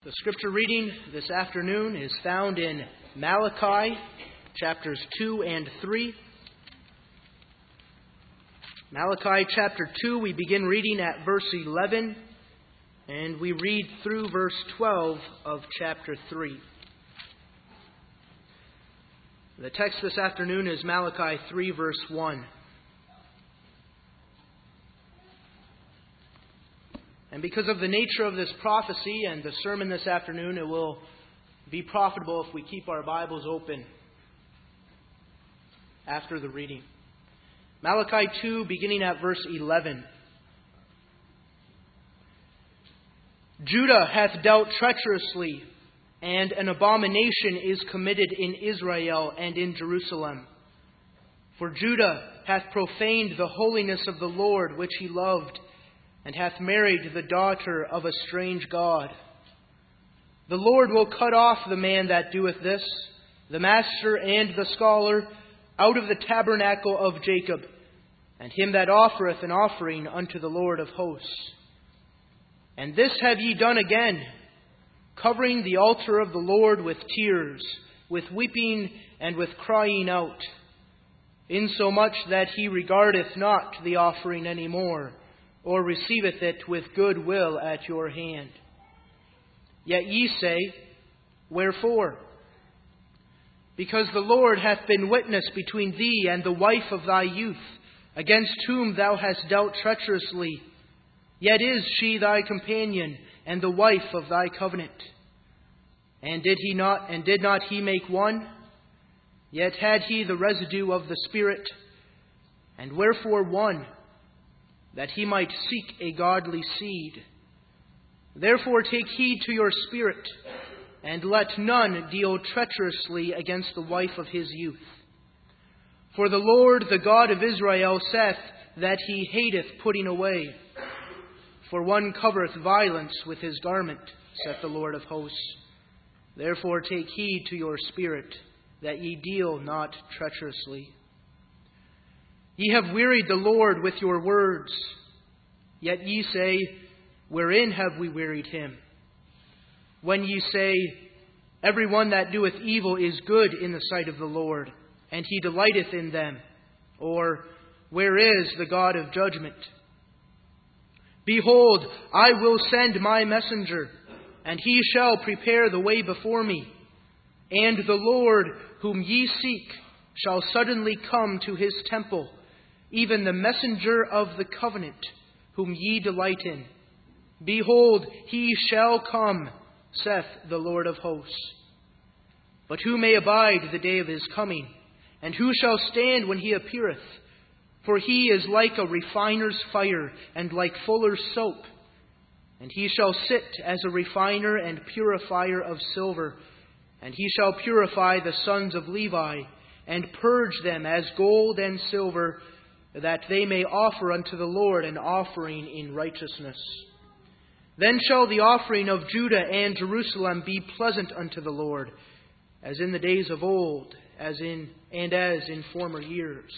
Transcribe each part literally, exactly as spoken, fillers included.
The scripture reading this afternoon is found in Malachi chapters two and three. Malachi chapter two, we begin reading at verse eleven, and we read through verse twelve of chapter three. The text this afternoon is Malachi three, verse one. And because of the nature of this prophecy and the sermon this afternoon, it will be profitable if we keep our Bibles open after the reading. Malachi two, beginning at verse eleven. Judah hath dealt treacherously, and an abomination is committed in Israel and in Jerusalem. For Judah hath profaned the holiness of the Lord which he loved, and hath married the daughter of a strange god. The Lord will cut off the man that doeth this, the master and the scholar, out of the tabernacle of Jacob, and him that offereth an offering unto the Lord of hosts. And this have ye done again, covering the altar of the Lord with tears, with weeping and with crying out, insomuch that he regardeth not the offering any more, or receiveth it with good will at your hand. Yet ye say, wherefore? Because the Lord hath been witness between thee and the wife of thy youth, against whom thou hast dealt treacherously. Yet is she thy companion, and the wife of thy covenant. And did he not, and did not he make one? Yet had he the residue of the Spirit. And wherefore one? That he might seek a godly seed. Therefore take heed to your spirit, and let none deal treacherously against the wife of his youth. For the Lord, the God of Israel, saith that he hateth putting away. For one covereth violence with his garment, saith the Lord of hosts. Therefore take heed to your spirit, that ye deal not treacherously. Ye have wearied the Lord with your words. Yet ye say, wherein have we wearied him? When ye say, every one that doeth evil is good in the sight of the Lord, and he delighteth in them. Or, where is the God of judgment? Behold, I will send my messenger, and he shall prepare the way before me. And the Lord, whom ye seek, shall suddenly come to his temple, even the messenger of the covenant, whom ye delight in. Behold, he shall come, saith the Lord of hosts. But who may abide the day of his coming? And who shall stand when he appeareth? For he is like a refiner's fire, and like fuller's soap. And he shall sit as a refiner and purifier of silver. And he shall purify the sons of Levi, and purge them as gold and silver, that they may offer unto the Lord an offering in righteousness. Then shall the offering of Judah and Jerusalem be pleasant unto the Lord, as in the days of old, as in and as in former years.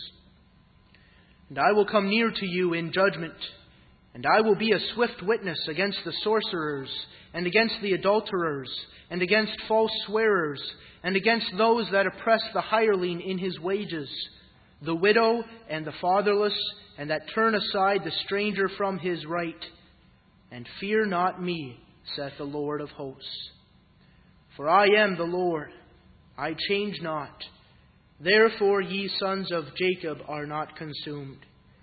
And I will come near to you in judgment, and I will be a swift witness against the sorcerers, and against the adulterers, and against false swearers, and against those that oppress the hireling in his wages, the widow and the fatherless, and that turn aside the stranger from his right. And fear not me, saith the Lord of hosts. For I am the Lord, I change not. Therefore ye sons of Jacob are not consumed.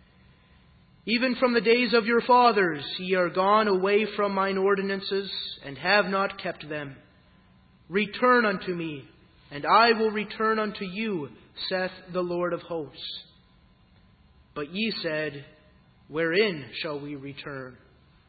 Even from the days of your fathers ye are gone away from mine ordinances, and have not kept them. Return unto me, and I will return unto you, saith the Lord of hosts. But ye said, wherein shall we return?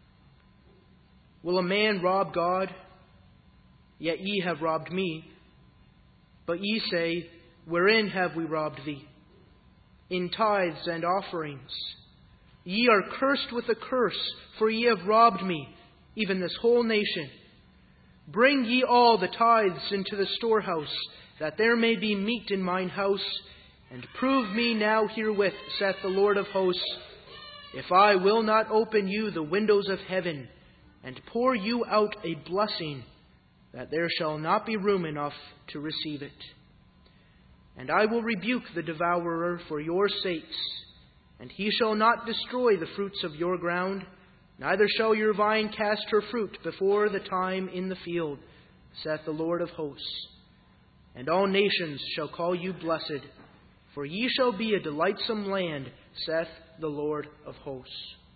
Will a man rob God? Yet ye have robbed me. But ye say, wherein have we robbed thee? In tithes and offerings. Ye are cursed with a curse, for ye have robbed me, even this whole nation. Bring ye all the tithes into the storehouse, that there may be meat in mine house, and prove me now herewith, saith the Lord of hosts, if I will not open you the windows of heaven, and pour you out a blessing, that there shall not be room enough to receive it. And I will rebuke the devourer for your sakes, and he shall not destroy the fruits of your ground, neither shall your vine cast her fruit before the time in the field, saith the Lord of hosts. And all nations shall call you blessed, for ye shall be a delightsome land, saith the Lord of hosts.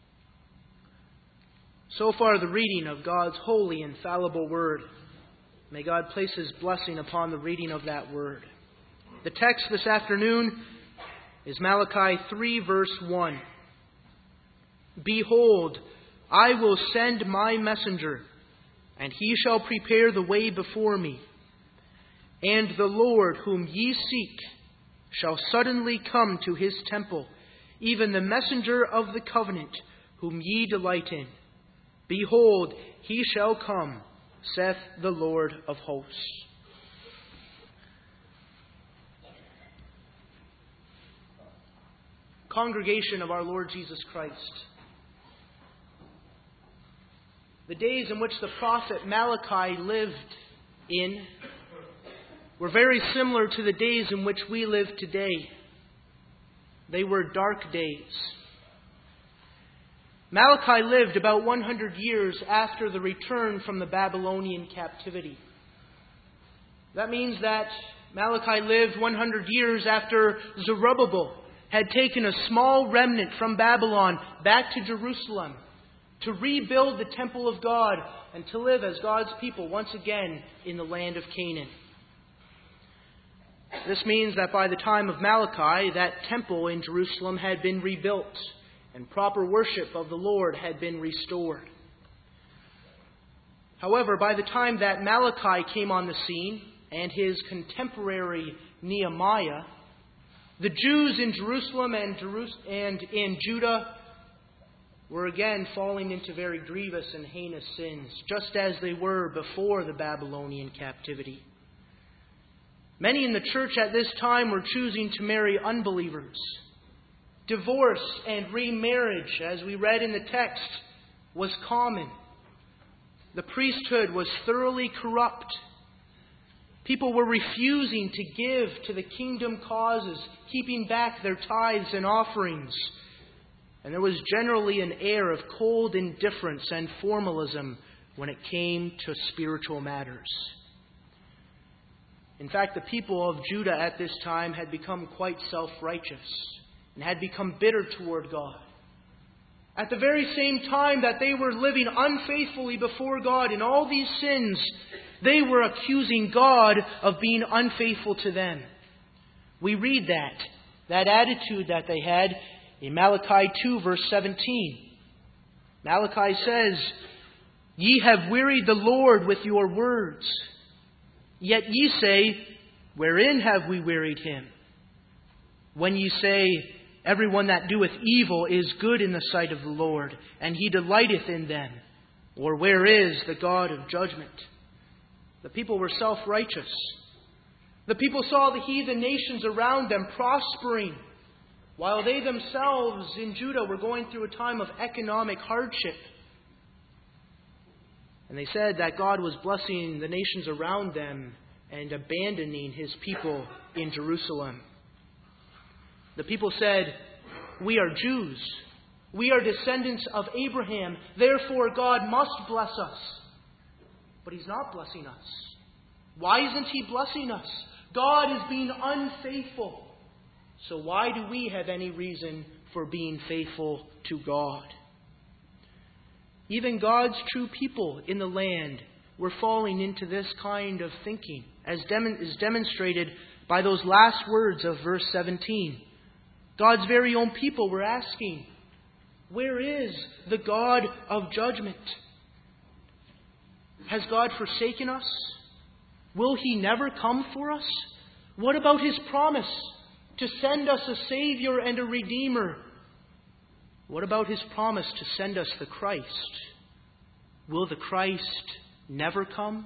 So far the reading of God's holy, infallible word. May God place His blessing upon the reading of that word. The text this afternoon is Malachi three, verse one. Behold, I will send my messenger, and he shall prepare the way before me. And the Lord whom ye seek shall suddenly come to his temple, even the messenger of the covenant whom ye delight in. Behold, he shall come, saith the Lord of hosts. Congregation of our Lord Jesus Christ, the days in which the prophet Malachi lived in were very similar to the days in which we live today. They were dark days. Malachi lived about one hundred years after the return from the Babylonian captivity. That means that Malachi lived one hundred years after Zerubbabel had taken a small remnant from Babylon back to Jerusalem to rebuild the temple of God and to live as God's people once again in the land of Canaan. This means that by the time of Malachi, that temple in Jerusalem had been rebuilt, and proper worship of the Lord had been restored. However, by the time that Malachi came on the scene, and his contemporary Nehemiah, the Jews in Jerusalem and, Jerus- and in Judah were again falling into very grievous and heinous sins, just as they were before the Babylonian captivity. Many in the church at this time were choosing to marry unbelievers. Divorce and remarriage, as we read in the text, was common. The priesthood was thoroughly corrupt. People were refusing to give to the kingdom causes, keeping back their tithes and offerings. And there was generally an air of cold indifference and formalism when it came to spiritual matters. In fact, the people of Judah at this time had become quite self-righteous and had become bitter toward God. At the very same time that they were living unfaithfully before God in all these sins, they were accusing God of being unfaithful to them. We read that, that attitude that they had in Malachi two, verse seventeen. Malachi says, Ye have wearied the Lord with your words. Yet ye say, Wherein have we wearied him? When ye say, Everyone that doeth evil is good in the sight of the Lord, and he delighteth in them. Or where is the God of judgment? The people were self-righteous. The people saw the heathen nations around them prospering, while they themselves in Judah were going through a time of economic hardship. And they said that God was blessing the nations around them and abandoning His people in Jerusalem. The people said, We are Jews. We are descendants of Abraham. Therefore God must bless us. But He's not blessing us. Why isn't He blessing us? God is being unfaithful. So why do we have any reason for being faithful to God? Even God's true people in the land were falling into this kind of thinking, as dem- is demonstrated by those last words of verse seventeen. God's very own people were asking, Where is the God of judgment? Has God forsaken us? Will He never come for us? What about His promise to send us a Savior and a Redeemer? What about His promise to send us the Christ? Will the Christ never come?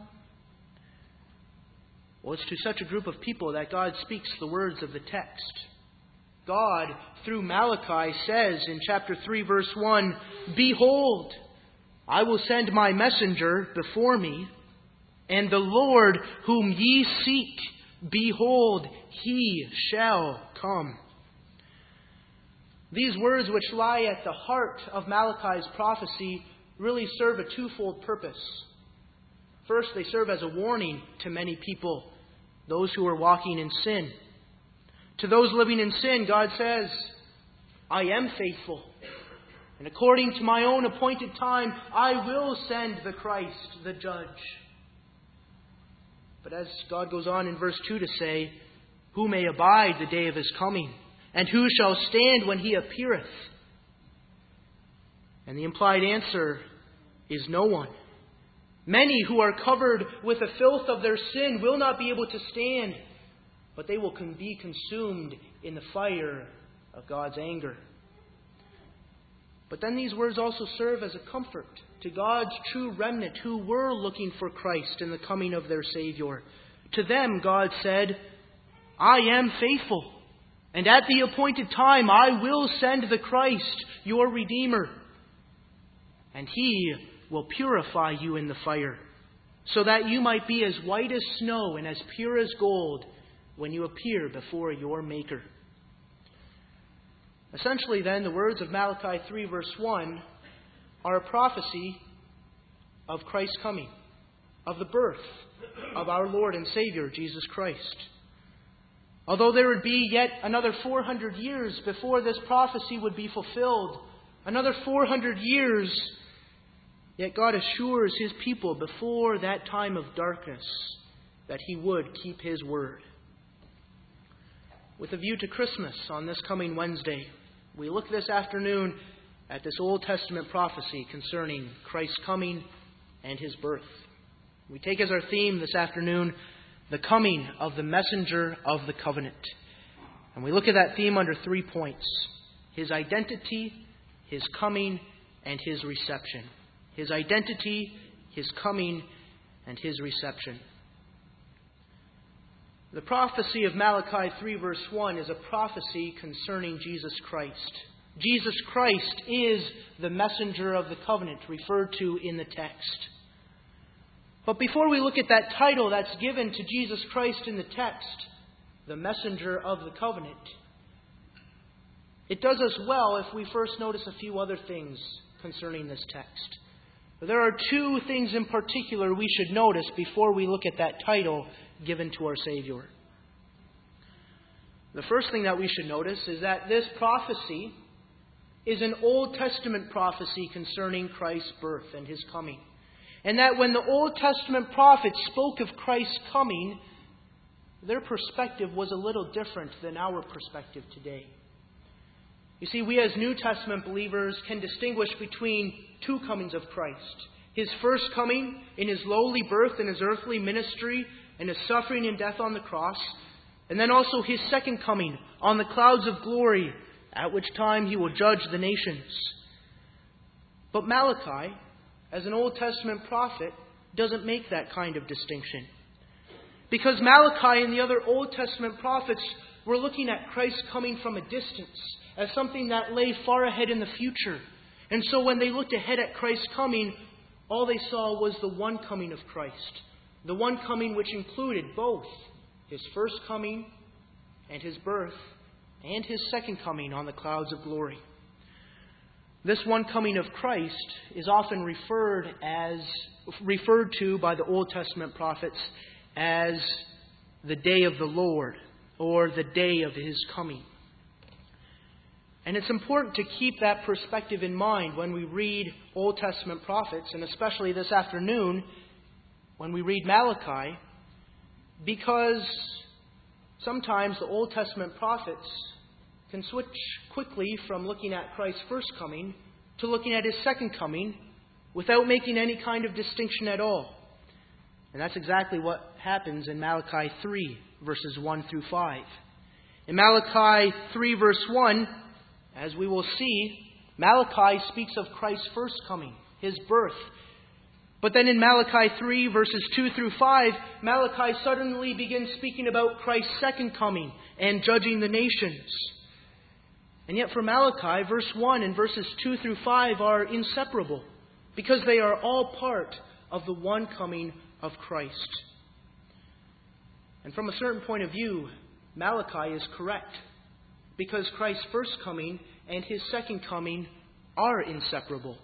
Well, it's to such a group of people that God speaks the words of the text. God, through Malachi, says in chapter three, verse one, Behold, I will send my messenger before me, And the Lord whom ye seek, behold, he shall come. These words, which lie at the heart of Malachi's prophecy, really serve a twofold purpose. First, they serve as a warning to many people, those who are walking in sin. To those living in sin, God says, I am faithful. And according to my own appointed time, I will send the Christ, the judge. But as God goes on in verse two to say, who may abide the day of his coming? And who shall stand when he appeareth? And the implied answer is no one. Many who are covered with the filth of their sin will not be able to stand, but they will be consumed in the fire of God's anger. But then these words also serve as a comfort to God's true remnant who were looking for Christ in the coming of their Savior. To them, God said, I am faithful, and at the appointed time I will send the Christ, your Redeemer, and He will purify you in the fire, so that you might be as white as snow and as pure as gold when you appear before your Maker. Essentially, then, the words of Malachi three, verse one, are a prophecy of Christ's coming, of the birth of our Lord and Savior, Jesus Christ. Although there would be yet another four hundred years before this prophecy would be fulfilled, another four hundred years, yet God assures His people before that time of darkness that He would keep His word. With a view to Christmas on this coming Wednesday, we look this afternoon at this Old Testament prophecy concerning Christ's coming and His birth. We take as our theme this afternoon the coming of the messenger of the covenant. And we look at that theme under three points: His identity, His coming, and His reception. His identity, His coming, and His reception. The prophecy of Malachi three, verse one is a prophecy concerning Jesus Christ. Jesus Christ is the messenger of the covenant referred to in the text. But before we look at that title that's given to Jesus Christ in the text, the messenger of the covenant, it does us well if we first notice a few other things concerning this text. There are two things in particular we should notice before we look at that title given to our Savior. The first thing that we should notice is that this prophecy is an Old Testament prophecy concerning Christ's birth and His coming. And that when the Old Testament prophets spoke of Christ's coming, their perspective was a little different than our perspective today. You see, we as New Testament believers can distinguish between two comings of Christ. His first coming in His lowly birth and His earthly ministry and His suffering and death on the cross. And then also His second coming on the clouds of glory, at which time He will judge the nations. But Malachi, as an Old Testament prophet, doesn't make that kind of distinction. Because Malachi and the other Old Testament prophets were looking at Christ's coming from a distance, as something that lay far ahead in the future. And so when they looked ahead at Christ's coming, all they saw was the one coming of Christ. The one coming which included both His first coming and His birth, and His second coming on the clouds of glory. This one coming of Christ is often referred as referred to by the Old Testament prophets as the day of the Lord, or the day of His coming. And it's important to keep that perspective in mind when we read Old Testament prophets, and especially this afternoon when we read Malachi, because sometimes the Old Testament prophets can switch quickly from looking at Christ's first coming to looking at His second coming without making any kind of distinction at all. And that's exactly what happens in Malachi three, verses one through five. In Malachi three, verse one, as we will see, Malachi speaks of Christ's first coming, His birth. But then in Malachi three, verses two through five, Malachi suddenly begins speaking about Christ's second coming and judging the nations. And yet for Malachi, verse one and verses two through five are inseparable, because they are all part of the one coming of Christ. And from a certain point of view, Malachi is correct, because Christ's first coming and his second coming are inseparable.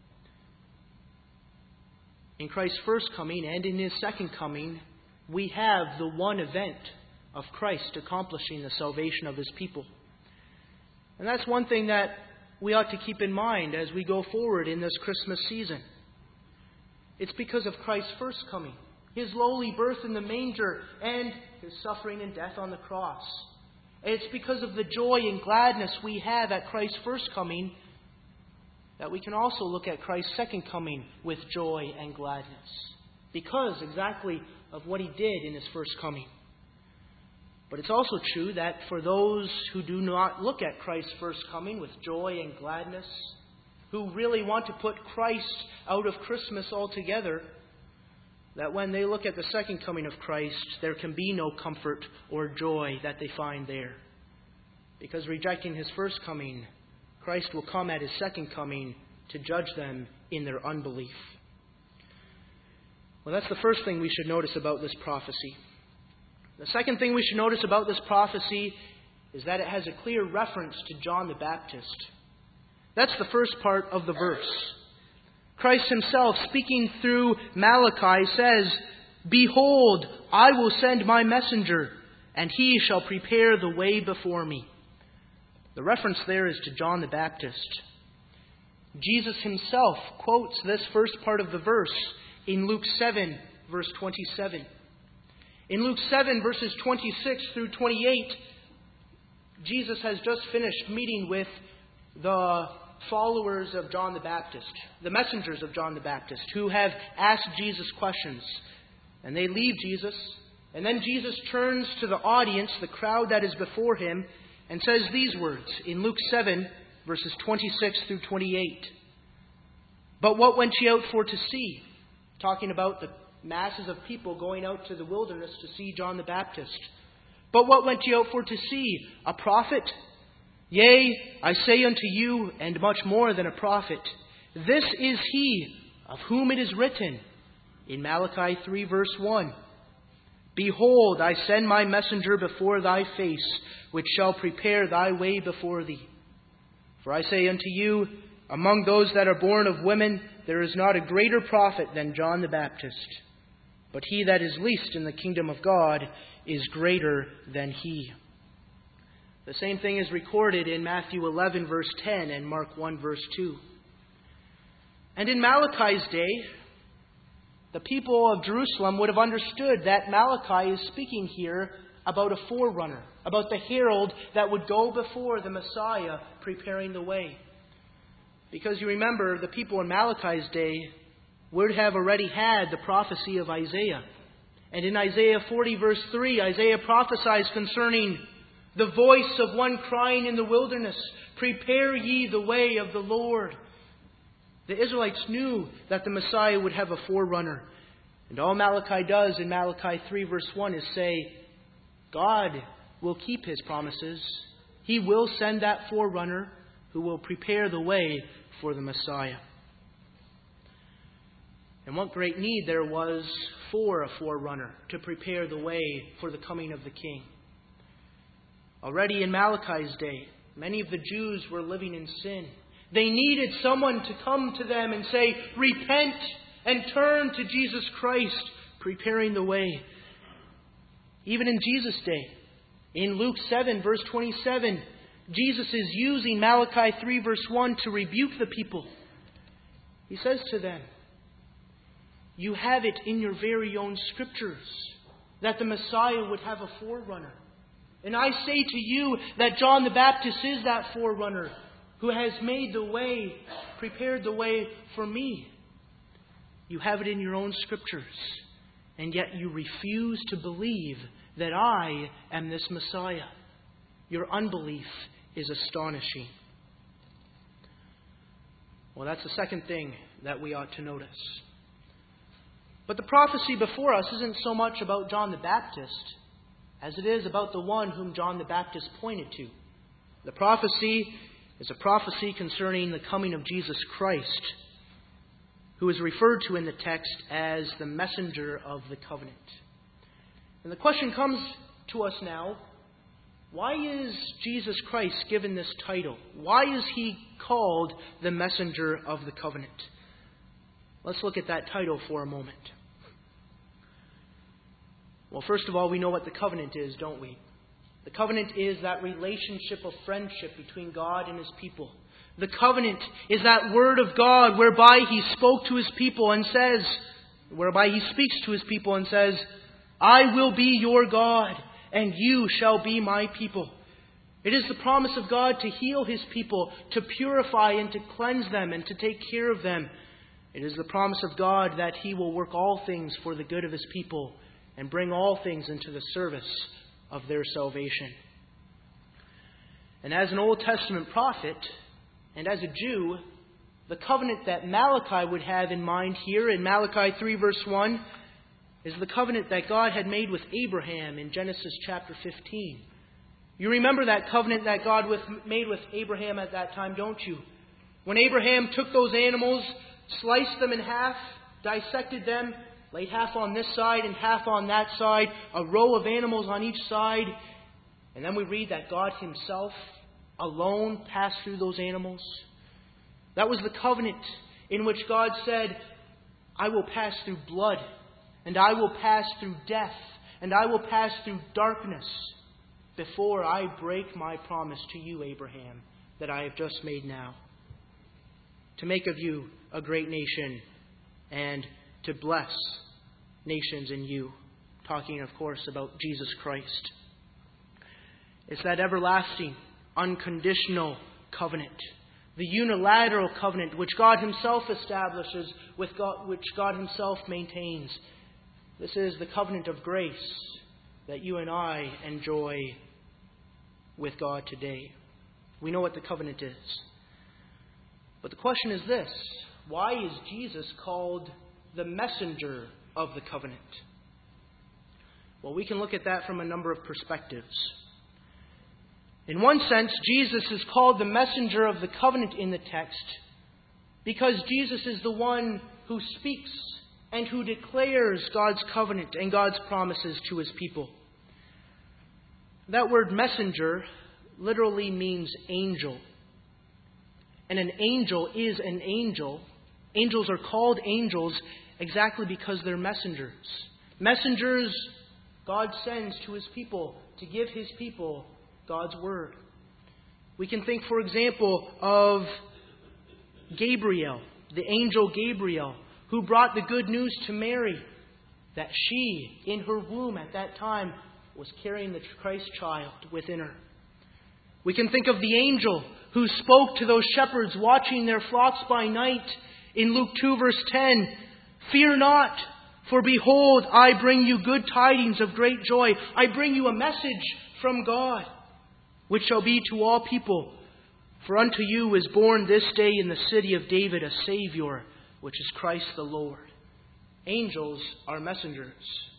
In Christ's first coming and in his second coming, we have the one event of Christ accomplishing the salvation of his people. And that's one thing that we ought to keep in mind as we go forward in this Christmas season. It's because of Christ's first coming, his lowly birth in the manger, and his suffering and death on the cross. And it's because of the joy and gladness we have at Christ's first coming that we can also look at Christ's second coming with joy and gladness, because exactly of what he did in his first coming. But it's also true that for those who do not look at Christ's first coming with joy and gladness, who really want to put Christ out of Christmas altogether, that when they look at the second coming of Christ, there can be no comfort or joy that they find there. Because rejecting his first coming, Christ will come at his second coming to judge them in their unbelief. Well, that's the first thing we should notice about this prophecy. The second thing we should notice about this prophecy is that it has a clear reference to John the Baptist. That's the first part of the verse. Christ himself, speaking through Malachi, says, "Behold, I will send my messenger, and he shall prepare the way before me." The reference there is to John the Baptist. Jesus himself quotes this first part of the verse in Luke seven, verse twenty-seven. In Luke seven, verses twenty-six through twenty-eight, Jesus has just finished meeting with the followers of John the Baptist, the messengers of John the Baptist, who have asked Jesus questions. And they leave Jesus. And then Jesus turns to the audience, the crowd that is before him, and says these words in Luke seven, verses twenty-six through twenty-eight. "But what went ye out for to see?" Talking about the masses of people going out to the wilderness to see John the Baptist. "But what went ye out for to see? A prophet? Yea, I say unto you, and much more than a prophet. This is he of whom it is written in Malachi three, verse one. Behold, I send my messenger before thy face, which shall prepare thy way before thee. For I say unto you, among those that are born of women, there is not a greater prophet than John the Baptist. But he that is least in the kingdom of God is greater than he." The same thing is recorded in Matthew eleven, verse ten, and Mark one, verse two. And in Malachi's day, the people of Jerusalem would have understood that Malachi is speaking here about a forerunner, about the herald that would go before the Messiah, preparing the way. Because you remember, the people in Malachi's day would have already had the prophecy of Isaiah. And in Isaiah forty, verse three, Isaiah prophesies concerning the voice of one crying in the wilderness, "Prepare ye the way of the Lord." The Israelites knew that the Messiah would have a forerunner. And all Malachi does in Malachi three, verse one is say, God will keep his promises. He will send that forerunner who will prepare the way for the Messiah. And what great need there was for a forerunner to prepare the way for the coming of the King. Already in Malachi's day, many of the Jews were living in sin. They needed someone to come to them and say, "Repent and turn to Jesus Christ," preparing the way. Even in Jesus' day, in Luke seven, verse twenty-seven, Jesus is using Malachi three, verse one to rebuke the people. He says to them, "You have it in your very own scriptures that the Messiah would have a forerunner. And I say to you that John the Baptist is that forerunner who has made the way, prepared the way for me. You have it in your own scriptures, and yet you refuse to believe that I am this Messiah. Your unbelief is astonishing." Well, that's the second thing that we ought to notice. But the prophecy before us isn't so much about John the Baptist as it is about the one whom John the Baptist pointed to. The prophecy is a prophecy concerning the coming of Jesus Christ, who is referred to in the text as the messenger of the covenant. And the question comes to us now, why is Jesus Christ given this title? Why is he called the messenger of the covenant? Let's look at that title for a moment. Well, first of all, we know what the covenant is, don't we? The covenant is that relationship of friendship between God and his people. The covenant is that word of God whereby he spoke to his people and says, whereby he speaks to his people and says, I will be your God, and you shall be my people. It is the promise of God to heal his people, to purify and to cleanse them and to take care of them. It is the promise of God that he will work all things for the good of his people and bring all things into the service of their salvation. And as an Old Testament prophet, and as a Jew, the covenant that Malachi would have in mind here in Malachi three verse one is the covenant that God had made with Abraham in Genesis chapter fifteen. You remember that covenant that God with, made with Abraham at that time, don't you? When Abraham took those animals, sliced them in half, dissected them, laid half on this side and half on that side, a row of animals on each side, and then we read that God himself alone passed through those animals. That was the covenant in which God said, I will pass through blood, and I will pass through death, and I will pass through darkness before I break my promise to you, Abraham, that I have just made now. To make of you a great nation and to bless nations in you. Talking, of course, about Jesus Christ. It's that everlasting, unconditional covenant. The unilateral covenant which God himself establishes, with God, which God himself maintains. This is the covenant of grace that you and I enjoy with God today. We know what the covenant is. But the question is this: why is Jesus called the messenger of the covenant? Well, we can look at that from a number of perspectives. In one sense, Jesus is called the messenger of the covenant in the text because Jesus is the one who speaks and who declares God's covenant and God's promises to his people. That word messenger literally means angel. And an angel is an angel. Angels are called angels exactly because they're messengers. Messengers God sends to his people to give his people God's word. We can think, for example, of Gabriel, the angel Gabriel, who brought the good news to Mary that she, in her womb at that time, was carrying the Christ child within her. We can think of the angel who spoke to those shepherds watching their flocks by night in Luke two verse ten. Fear not, for behold, I bring you good tidings of great joy. I bring you a message from God, which shall be to all people. For unto you is born this day in the city of David a Savior, which is Christ the Lord. Angels are messengers.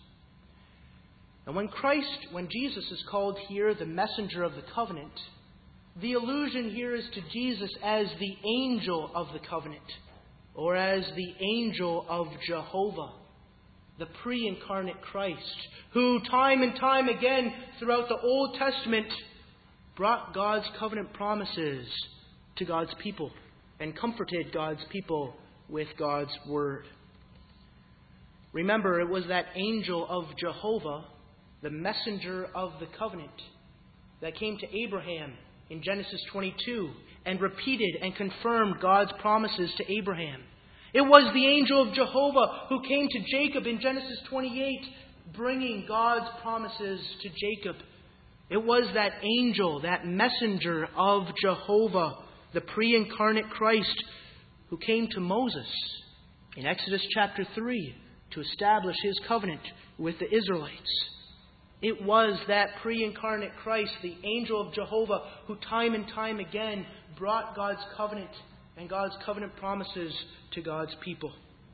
And when Christ, when Jesus is called here the messenger of the covenant, the allusion here is to Jesus as the angel of the covenant, or as the angel of Jehovah, the pre-incarnate Christ, who time and time again throughout the Old Testament brought God's covenant promises to God's people and comforted God's people with God's word. Remember, it was that angel of Jehovah, the messenger of the covenant, that came to Abraham in Genesis twenty-two and repeated and confirmed God's promises to Abraham. It was the angel of Jehovah who came to Jacob in Genesis twenty-eight, bringing God's promises to Jacob. It was that angel, that messenger of Jehovah, the pre-incarnate Christ, who came to Moses in Exodus chapter three to establish his covenant with the Israelites. It was that pre-incarnate Christ, the angel of Jehovah, who time and time again brought God's covenant and God's covenant promises to God's people.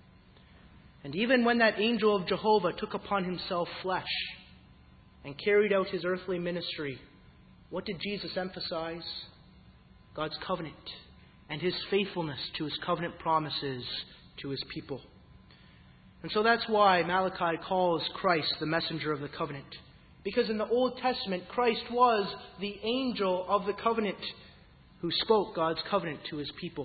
And even when that angel of Jehovah took upon himself flesh and carried out his earthly ministry, what did Jesus emphasize? God's covenant and his faithfulness to his covenant promises to his people. And so that's why Malachi calls Christ the messenger of the covenant. Because in the Old Testament, Christ was the angel of the covenant who spoke God's covenant to his people.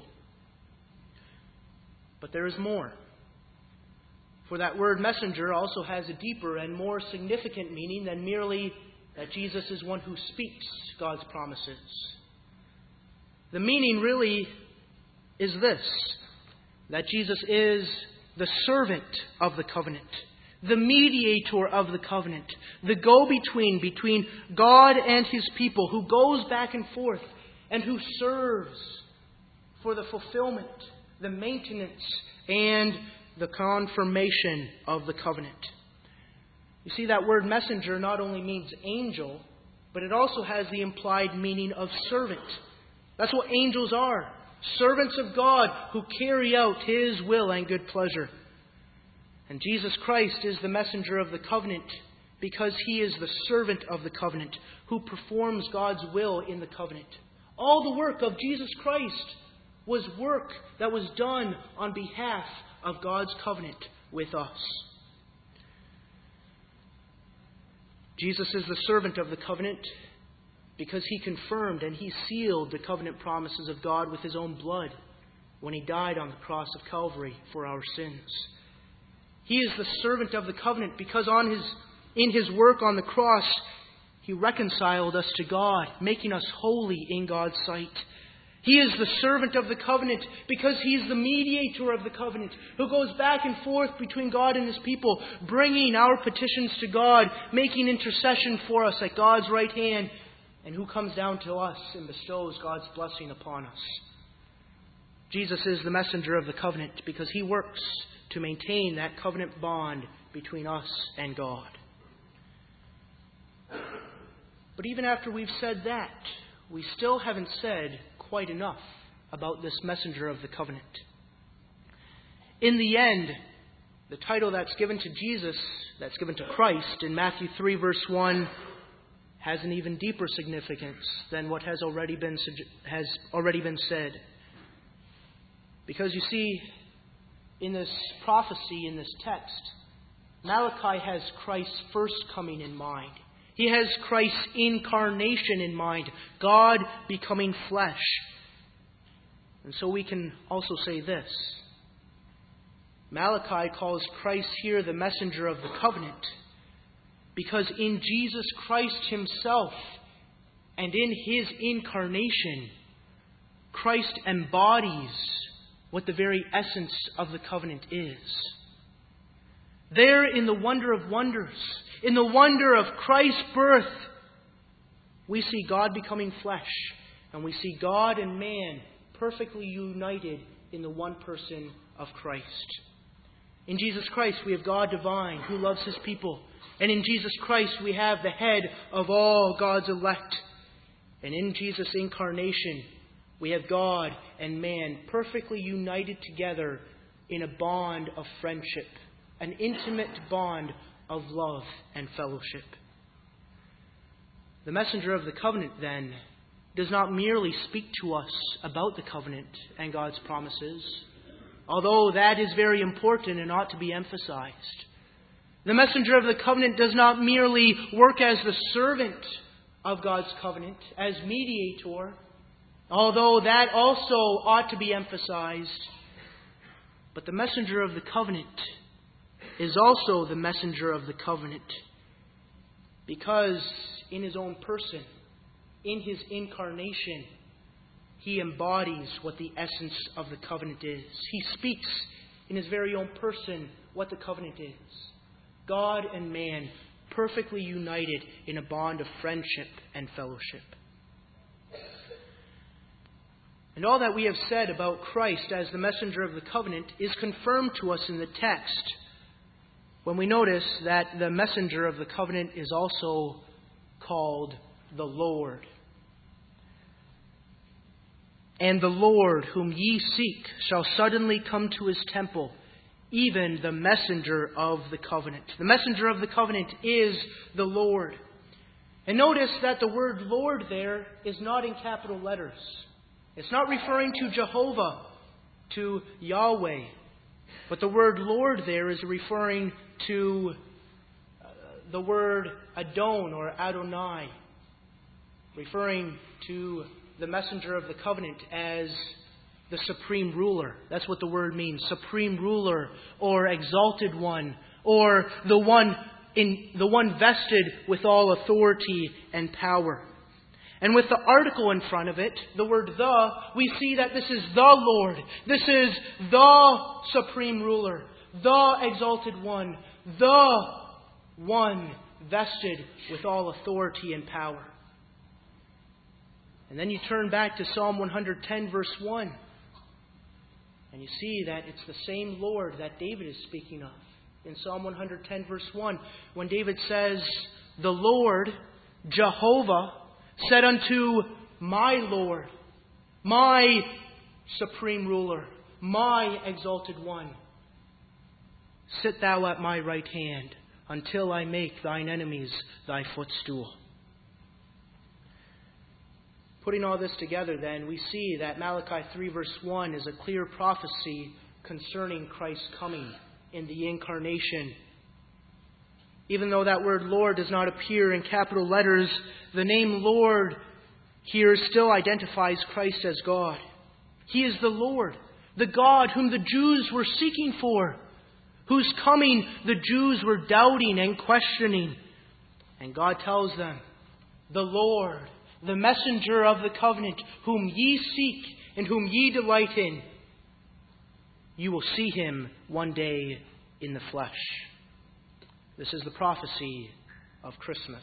But there is more. For that word messenger also has a deeper and more significant meaning than merely that Jesus is one who speaks God's promises. The meaning really is this, that Jesus is the servant of the covenant, the mediator of the covenant, the go-between between God and his people, who goes back and forth and who serves for the fulfillment, the maintenance, and the confirmation of the covenant. You see, that word messenger not only means angel, but it also has the implied meaning of servant. That's what angels are. Servants of God who carry out his will and good pleasure. And Jesus Christ is the messenger of the covenant because he is the servant of the covenant who performs God's will in the covenant. All the work of Jesus Christ was work that was done on behalf of God's covenant with us. Jesus is the servant of the covenant because he confirmed and he sealed the covenant promises of God with his own blood when he died on the cross of Calvary for our sins. He is the servant of the covenant because on his, in his work on the cross, he reconciled us to God, making us holy in God's sight. He is the servant of the covenant because he's the mediator of the covenant who goes back and forth between God and his people, bringing our petitions to God, making intercession for us at God's right hand, and who comes down to us and bestows God's blessing upon us. Jesus is the messenger of the covenant because he works to maintain that covenant bond between us and God. But even after we've said that, we still haven't said quite enough about this messenger of the covenant. In the end, the title that's given to Jesus, that's given to Christ in Matthew three verse one, has an even deeper significance than what has already been has already been said. Because you see, in this prophecy, in this text, Malachi has Christ's first coming in mind. He has Christ's incarnation in mind, God becoming flesh. And so we can also say this. Malachi calls Christ here the messenger of the covenant because in Jesus Christ himself and in his incarnation, Christ embodies what the very essence of the covenant is. There in the wonder of wonders, in the wonder of Christ's birth, we see God becoming flesh, and we see God and man perfectly united in the one person of Christ. In Jesus Christ we have God divine who loves his people, and in Jesus Christ we have the head of all God's elect. And in Jesus' incarnation we have God and man perfectly united together in a bond of friendship, an intimate bond of love and fellowship. The messenger of the covenant, then, does not merely speak to us about the covenant and God's promises, although that is very important and ought to be emphasized. The messenger of the covenant does not merely work as the servant of God's covenant, as mediator, although that also ought to be emphasized. But the messenger of the covenant is also the messenger of the covenant because in his own person, in his incarnation, he embodies what the essence of the covenant is. He speaks in his very own person what the covenant is. God and man perfectly united in a bond of friendship and fellowship. And all that we have said about Christ as the messenger of the covenant is confirmed to us in the text when we notice that the messenger of the covenant is also called the Lord. And the Lord whom ye seek shall suddenly come to his temple, even the messenger of the covenant. The messenger of the covenant is the Lord. And notice that the word Lord there is not in capital letters. It's not referring to Jehovah, to Yahweh. But the word Lord there is referring to uh, the word Adon or Adonai, referring to the messenger of the covenant as the supreme ruler. That's what the word means. Supreme ruler or exalted one or the one in the one vested with all authority and power. And with the article in front of it, the word the, we see that this is the Lord. This is the supreme ruler, the exalted one, the one vested with all authority and power. And then you turn back to Psalm one ten, verse one. And you see that it's the same Lord that David is speaking of. In Psalm one ten, verse one, when David says, "The Lord, Jehovah, said unto my Lord, my supreme ruler, my exalted one, sit thou at my right hand until I make thine enemies thy footstool." Putting all this together, then, we see that Malachi three, verse one is a clear prophecy concerning Christ's coming in the incarnation. Even though that word Lord does not appear in capital letters, the name Lord here still identifies Christ as God. He is the Lord, the God whom the Jews were seeking for, whose coming the Jews were doubting and questioning. And God tells them, "The Lord, the messenger of the covenant, whom ye seek and whom ye delight in, you will see him one day in the flesh." This is the prophecy of Christmas.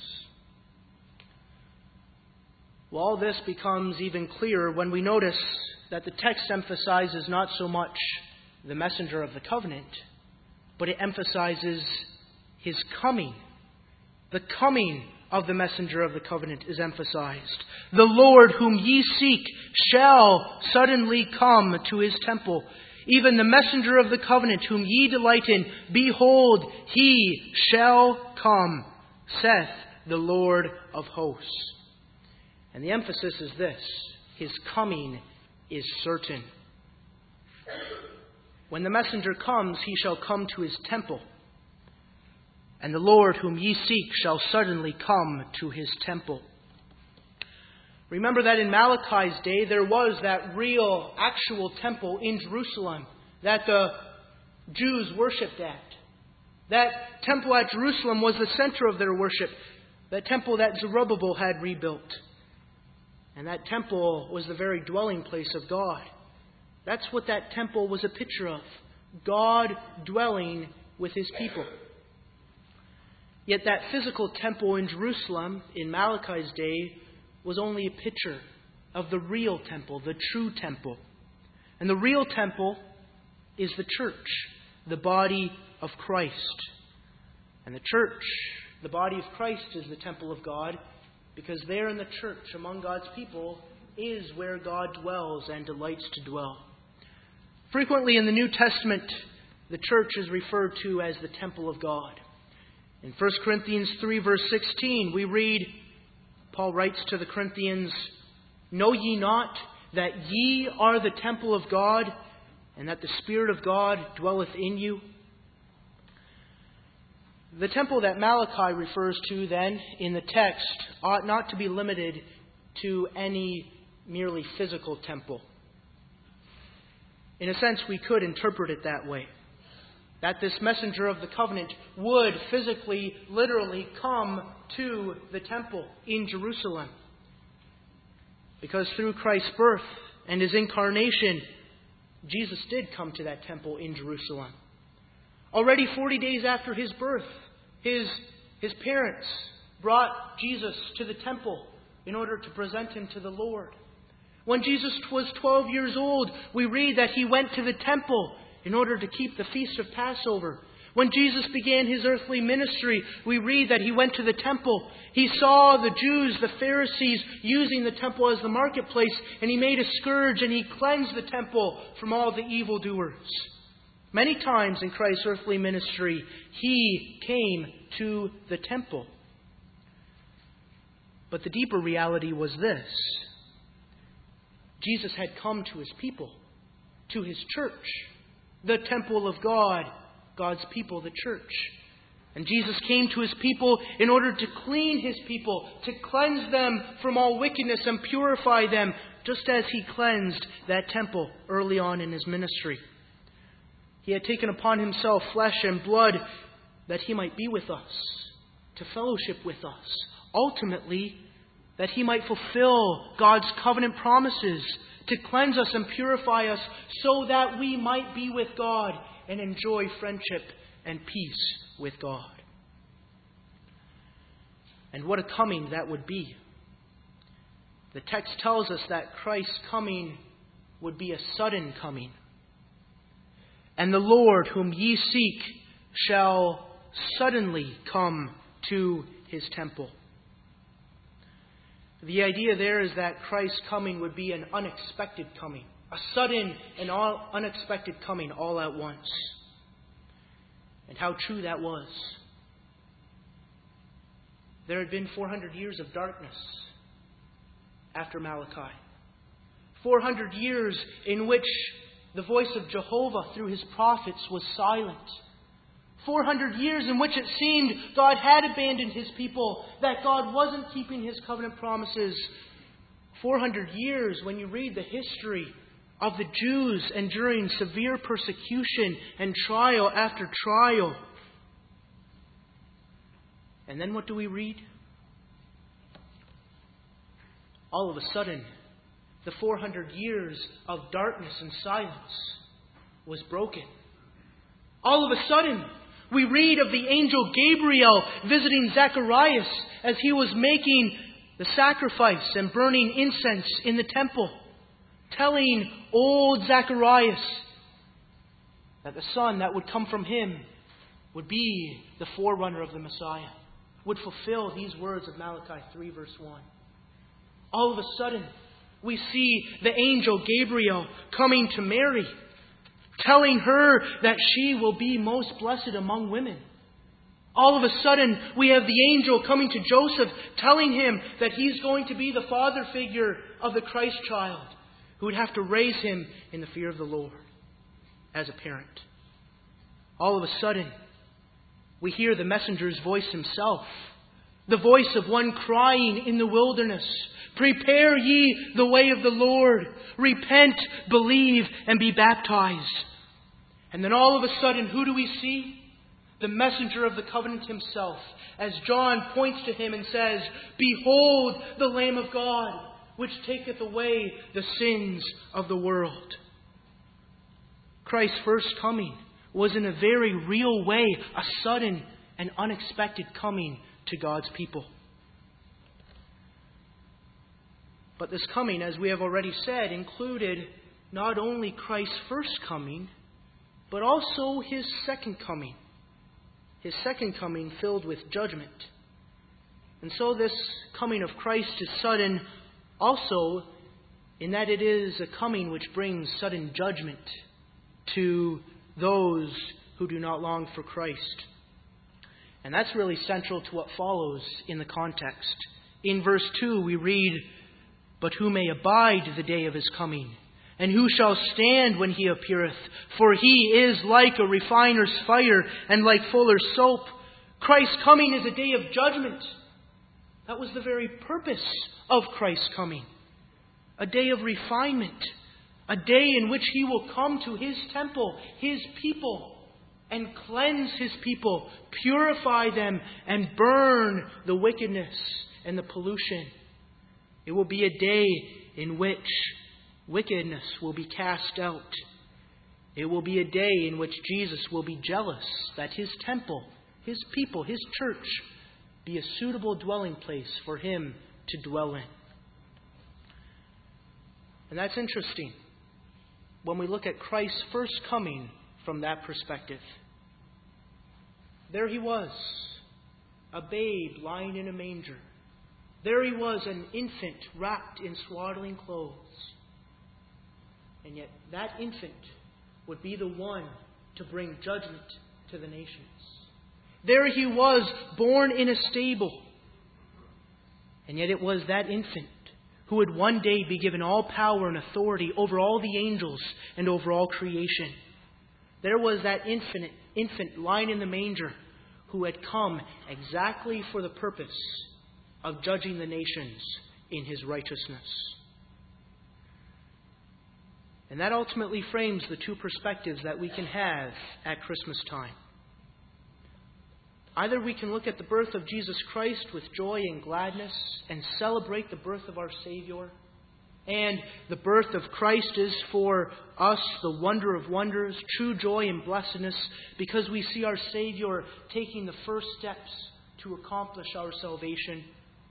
Well, all this becomes even clearer when we notice that the text emphasizes not so much the messenger of the covenant, but it emphasizes his coming. The coming of the messenger of the covenant is emphasized. "The Lord whom ye seek shall suddenly come to his temple. Even the messenger of the covenant whom ye delight in, behold, he shall come, saith the Lord of hosts." And the emphasis is this: his coming is certain. When the messenger comes, he shall come to his temple. And the Lord whom ye seek shall suddenly come to his temple. Remember that in Malachi's day there was that real, actual temple in Jerusalem that the Jews worshipped at. That temple at Jerusalem was the center of their worship. That temple that Zerubbabel had rebuilt. And that temple was the very dwelling place of God. That's what that temple was a picture of. God dwelling with his people. Yet that physical temple in Jerusalem in Malachi's day was only a picture of the real temple, the true temple. And the real temple is the church, the body of Christ. And the church, the body of Christ, is the temple of God, because there in the church, among God's people, is where God dwells and delights to dwell. Frequently in the New Testament, the church is referred to as the temple of God. In First Corinthians three, verse sixteen, we read, Paul writes to the Corinthians, "Know ye not that ye are the temple of God, and that the Spirit of God dwelleth in you?" The temple that Malachi refers to then in the text ought not to be limited to any merely physical temple. In a sense, we could interpret it that way. That this messenger of the covenant would physically, literally come to the temple in Jerusalem. Because through Christ's birth and his incarnation, Jesus did come to that temple in Jerusalem. Already forty days after his birth, his, his parents brought Jesus to the temple in order to present him to the Lord. When Jesus was twelve years old, we read that he went to the temple in order to keep the feast of Passover. When Jesus began his earthly ministry, we read that he went to the temple. He saw the Jews, the Pharisees, using the temple as the marketplace, and he made a scourge and he cleansed the temple from all the evildoers. Many times in Christ's earthly ministry, he came to the temple. But the deeper reality was this: Jesus had come to his people, to his church. the temple of God, God's people, the church. And Jesus came to His people in order to clean His people, to cleanse them from all wickedness and purify them, just as He cleansed that temple early on in His ministry. He had taken upon Himself flesh and blood that He might be with us, to fellowship with us. Ultimately, that He might fulfill God's covenant promises, to cleanse us and purify us so that we might be with God and enjoy friendship and peace with God. And what a coming that would be. The text tells us that Christ's coming would be a sudden coming. And the Lord whom ye seek shall suddenly come to His temple. The idea there is that Christ's coming would be an unexpected coming, a sudden and all unexpected coming all at once. And how true that was. There had been four hundred years of darkness after Malachi. four hundred years in which the voice of Jehovah through His prophets was silent. four hundred years in which it seemed God had abandoned His people, that God wasn't keeping His covenant promises. four hundred years when you read the history of the Jews enduring severe persecution and trial after trial. And then what do we read? All of a sudden, the four hundred years of darkness and silence was broken. All of a sudden, we read of the angel Gabriel visiting Zacharias as he was making the sacrifice and burning incense in the temple, telling old Zacharias that the son that would come from him would be the forerunner of the Messiah, would fulfill these words of Malachi three verse one. All of a sudden, we see the angel Gabriel coming to Mary, telling her that she will be most blessed among women. All of a sudden, we have the angel coming to Joseph, telling him that he's going to be the father figure of the Christ child, who would have to raise him in the fear of the Lord as a parent. All of a sudden, we hear the messenger's voice himself, the voice of one crying in the wilderness, "Prepare ye the way of the Lord. Repent, believe, and be baptized." And then all of a sudden, who do we see? The messenger of the covenant himself, as John points to him and says, "Behold the Lamb of God, which taketh away the sins of the world." Christ's first coming was in a very real way a sudden and unexpected coming to God's people. But this coming, as we have already said, included not only Christ's first coming, but also His second coming. His second coming filled with judgment. And so this coming of Christ is sudden also in that it is a coming which brings sudden judgment to those who do not long for Christ. And that's really central to what follows in the context. In verse two we read, "But who may abide the day of His coming? And who shall stand when He appeareth? For He is like a refiner's fire, and like fuller's soap." Christ's coming is a day of judgment. That was the very purpose of Christ's coming. A day of refinement. A day in which He will come to His temple, His people, and cleanse His people, purify them, and burn the wickedness and the pollution. It will be a day in which wickedness will be cast out. It will be a day in which Jesus will be jealous that His temple, His people, His church be a suitable dwelling place for Him to dwell in. And that's interesting when we look at Christ's first coming from that perspective. There He was, a babe lying in a manger. There He was, an infant wrapped in swaddling clothes. And yet that infant would be the one to bring judgment to the nations. There He was, born in a stable. And yet it was that infant who would one day be given all power and authority over all the angels and over all creation. There was that infant, infant lying in the manger who had come exactly for the purpose of judging the nations in his righteousness. And that ultimately frames the two perspectives that we can have at Christmas time. Either we can look at the birth of Jesus Christ with joy and gladness and celebrate the birth of our Savior. And the birth of Christ is for us the wonder of wonders, true joy and blessedness, because we see our Savior taking the first steps to accomplish our salvation.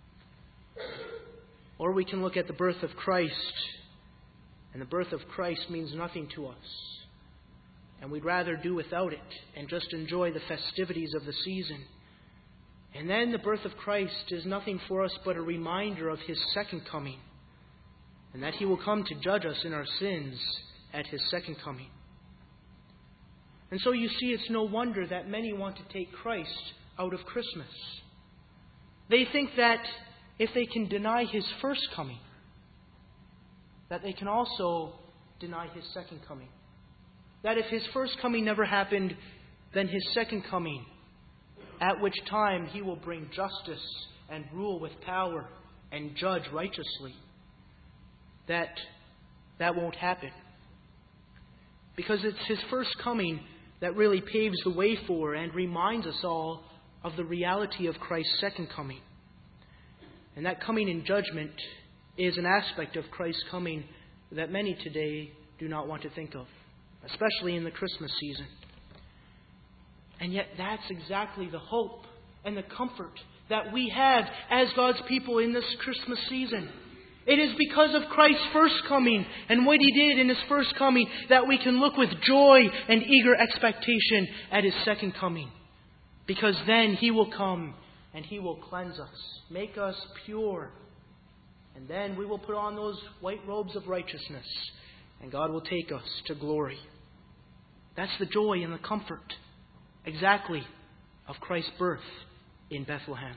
Or we can look at the birth of Christ, and the birth of Christ means nothing to us. And we'd rather do without it and just enjoy the festivities of the season. And then the birth of Christ is nothing for us but a reminder of His second coming, and that He will come to judge us in our sins at His second coming. And so you see, it's no wonder that many want to take Christ out of Christmas. They think that if they can deny His first coming, that they can also deny His second coming. That if His first coming never happened, then His second coming, at which time He will bring justice and rule with power and judge righteously, that that won't happen. Because it's His first coming that really paves the way for and reminds us all of the reality of Christ's second coming. And that coming in judgment is an aspect of Christ's coming that many today do not want to think of, especially in the Christmas season. And yet that's exactly the hope and the comfort that we have as God's people in this Christmas season. It is because of Christ's first coming and what He did in His first coming that we can look with joy and eager expectation at His second coming. Because then He will come and He will cleanse us, make us pure. And then we will put on those white robes of righteousness, and God will take us to glory. That's the joy and the comfort, exactly, of Christ's birth in Bethlehem.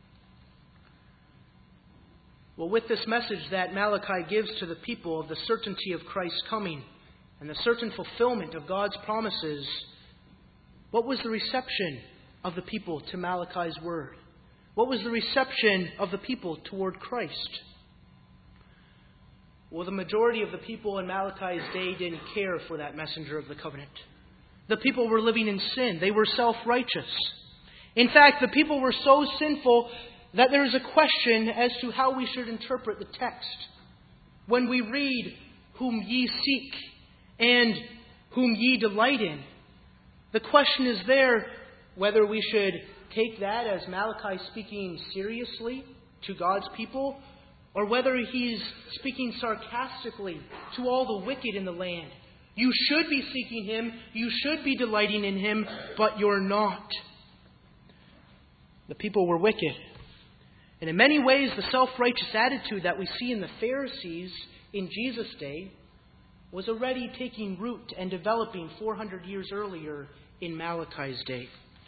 Well, with this message that Malachi gives to the people of the certainty of Christ's coming and the certain fulfillment of God's promises, what was the reception of the people to Malachi's word? What was the reception of the people toward Christ? Well, the majority of the people in Malachi's day didn't care for that messenger of the covenant. The people were living in sin. They were self-righteous. In fact, the people were so sinful that there is a question as to how we should interpret the text. When we read, "Whom ye seek and whom ye delight in," the question is there whether we should take that as Malachi speaking seriously to God's people, or whether he's speaking sarcastically to all the wicked in the land. You should be seeking Him, you should be delighting in Him, but you're not. The people were wicked. And in many ways, the self-righteous attitude that we see in the Pharisees in Jesus' day was already taking root and developing four hundred years earlier in Malachi's day.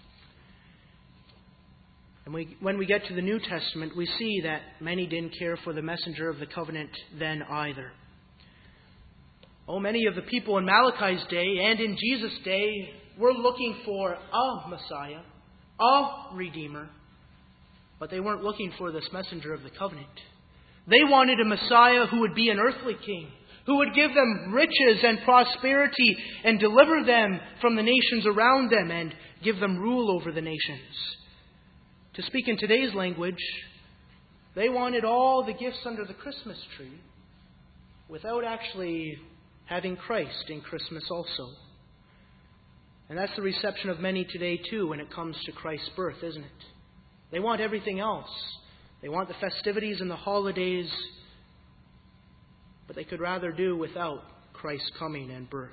And we, when we get to the New Testament, we see that many didn't care for the messenger of the covenant then either. Oh, many of the people in Malachi's day and in Jesus' day were looking for a Messiah, a Redeemer, but they weren't looking for this messenger of the covenant. They wanted a Messiah who would be an earthly king, who would give them riches and prosperity and deliver them from the nations around them and give them rule over the nations. To speak in today's language, they wanted all the gifts under the Christmas tree without actually having Christ in Christmas also. And that's the reception of many today too when it comes to Christ's birth, isn't it? They want everything else. They want the festivities and the holidays, but they could rather do without Christ's coming and birth.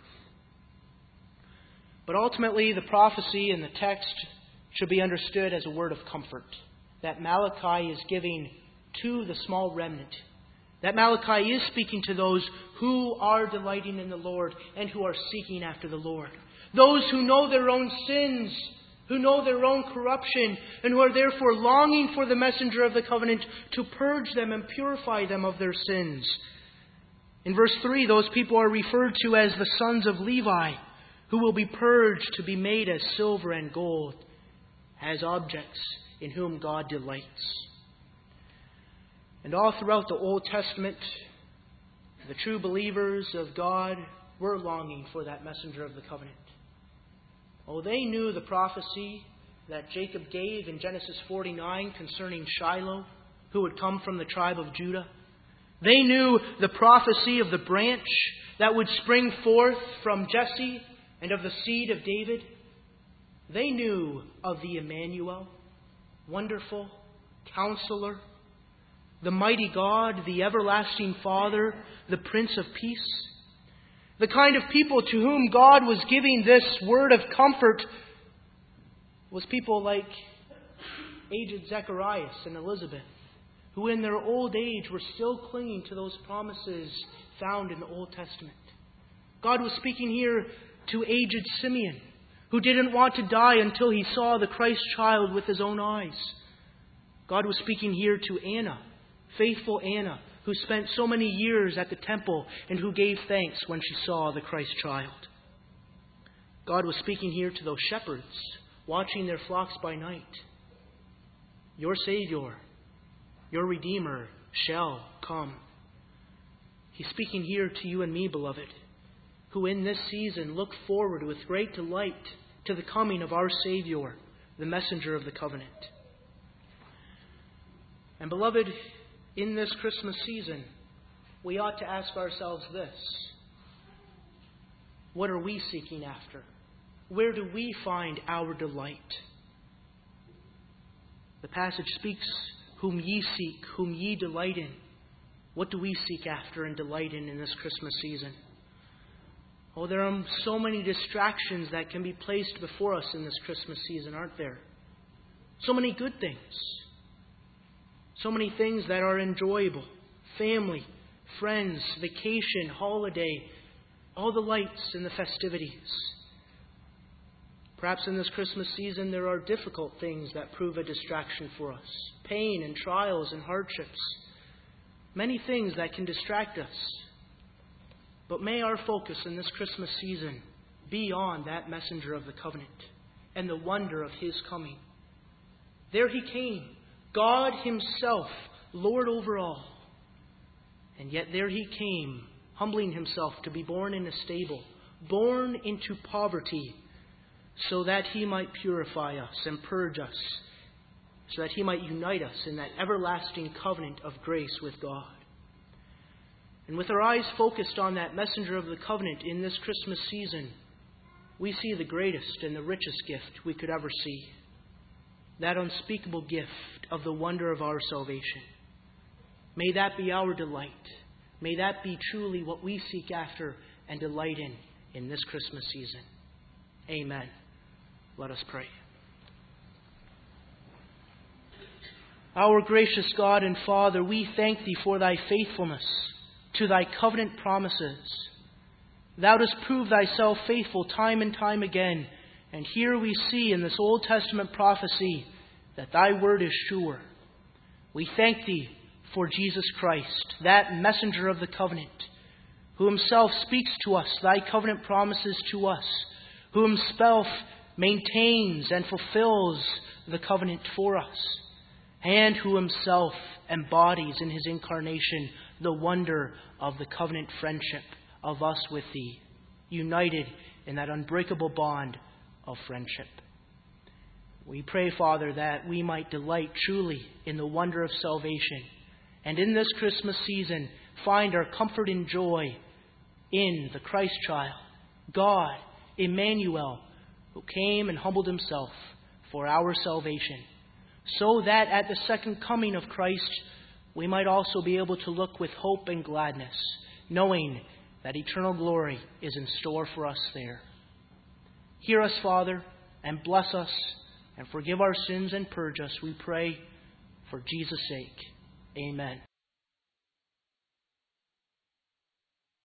But ultimately, the prophecy in the text should be understood as a word of comfort that Malachi is giving to the small remnant. That Malachi is speaking to those who are delighting in the Lord and who are seeking after the Lord. Those who know their own sins, who know their own corruption, and who are therefore longing for the messenger of the covenant to purge them and purify them of their sins. In verse three, those people are referred to as the sons of Levi, who will be purged to be made as silver and gold, as objects in whom God delights. And all throughout the Old Testament, the true believers of God were longing for that messenger of the covenant. Oh, they knew the prophecy that Jacob gave in Genesis forty-nine concerning Shiloh, who would come from the tribe of Judah. They knew the prophecy of the branch that would spring forth from Jesse and of the seed of David. They knew of the Emmanuel, Wonderful Counselor, the mighty God, the everlasting Father, the Prince of Peace. The kind of people to whom God was giving this word of comfort was people like aged Zacharias and Elizabeth, who in their old age were still clinging to those promises found in the Old Testament. God was speaking here to aged Simeon, who didn't want to die until he saw the Christ child with his own eyes. God was speaking here to Anna, faithful Anna, who spent so many years at the temple and who gave thanks when she saw the Christ child. God was speaking here to those shepherds watching their flocks by night. Your Savior, your Redeemer, shall come. He's speaking here to you and me, beloved, who in this season look forward with great delight to the coming of our Savior, the messenger of the covenant. And beloved, in this Christmas season, we ought to ask ourselves this: what are we seeking after? Where do we find our delight? The passage speaks, whom ye seek, whom ye delight in. What do we seek after and delight in in this Christmas season? Oh, there are so many distractions that can be placed before us in this Christmas season, aren't there? So many good things. So many things that are enjoyable. Family, friends, vacation, holiday, all the lights and the festivities. Perhaps in this Christmas season there are difficult things that prove a distraction for us. Pain and trials and hardships. Many things that can distract us. But may our focus in this Christmas season be on that messenger of the covenant and the wonder of his coming. There he came, God himself, Lord over all. And yet there he came, humbling himself to be born in a stable, born into poverty, so that he might purify us and purge us, so that he might unite us in that everlasting covenant of grace with God. And with our eyes focused on that messenger of the covenant in this Christmas season, we see the greatest and the richest gift we could ever see. That unspeakable gift of the wonder of our salvation. May that be our delight. May that be truly what we seek after and delight in in this Christmas season. Amen. Let us pray. Our gracious God and Father, we thank Thee for Thy faithfulness to Thy covenant promises. Thou dost prove Thyself faithful time and time again. And here we see in this Old Testament prophecy that Thy word is sure. We thank Thee for Jesus Christ, that messenger of the covenant, who himself speaks to us Thy covenant promises to us, who himself maintains and fulfills the covenant for us, and who himself embodies in his incarnation the wonder of the covenant friendship of us with Thee, united in that unbreakable bond of friendship. We pray, Father, that we might delight truly in the wonder of salvation, and in this Christmas season find our comfort and joy in the Christ child, God, Emmanuel, who came and humbled himself for our salvation, so that at the second coming of Christ we might also be able to look with hope and gladness, knowing that eternal glory is in store for us there. Hear us, Father, and bless us, and forgive our sins and purge us, we pray, for Jesus' sake. Amen.